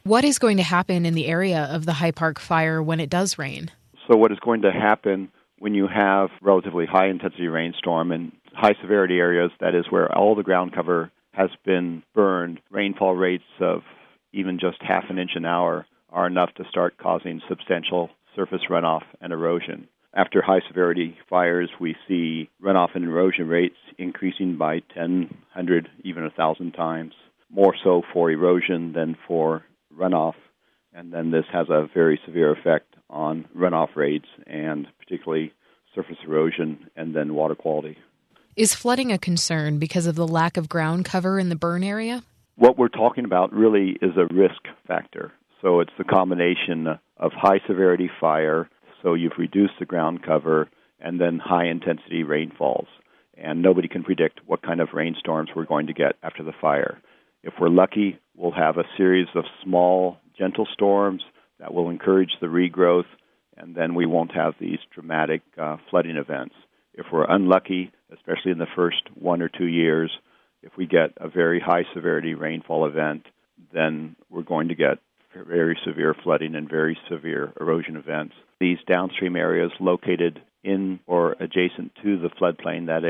What is going to happen in the area of the High Park fire when it does rain? So what is going to happen when you have relatively high-intensity rainstorm in high-severity areas, that is where all the ground cover has been burned, rainfall rates of even just half an inch an hour are enough to start causing substantial surface runoff and erosion. After high-severity fires, we see runoff and erosion rates increasing by 10, 100, even 1,000 times, more so for erosion than for runoff. And then this has a very severe effect on runoff rates and particularly surface erosion and then water quality. Is flooding a concern because of the lack of ground cover in the burn area? What we're talking about really is a risk factor. So it's the combination of high-severity fire, so you've reduced the ground cover, and then high-intensity rainfalls. And nobody can predict what kind of rainstorms we're going to get after the fire. If we're lucky, we'll have a series of small, gentle storms that will encourage the regrowth, and then we won't have these dramatic flooding events. If we're unlucky, especially in the first 1 or 2 years, if we get a very high-severity rainfall event, then we're going to get very severe flooding and very severe erosion events. These downstream areas located in or adjacent to the floodplain, that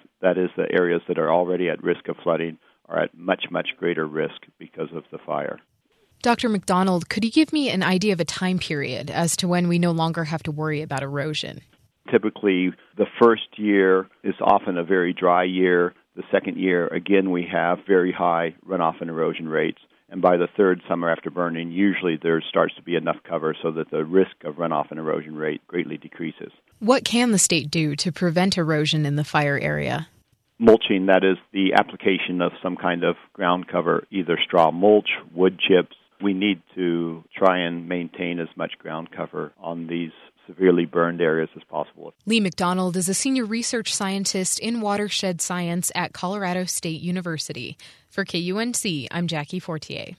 is the areas that are already at risk of flooding, are at much, much greater risk because of the fire. Dr. McDonald, could you give me an idea of a time period as to when we no longer have to worry about erosion? Typically, the first year is often a very dry year. The second year, again, we have very high runoff and erosion rates. And by the third summer after burning, usually there starts to be enough cover so that the risk of runoff and erosion rate greatly decreases. What can the state do to prevent erosion in the fire area? Mulching, that is the application of some kind of ground cover, either straw mulch, wood chips. We need to try and maintain as much ground cover on these severely burned areas as possible. Lee McDonald is a senior research scientist in watershed science at Colorado State University. For KUNC, I'm Jackie Fortier.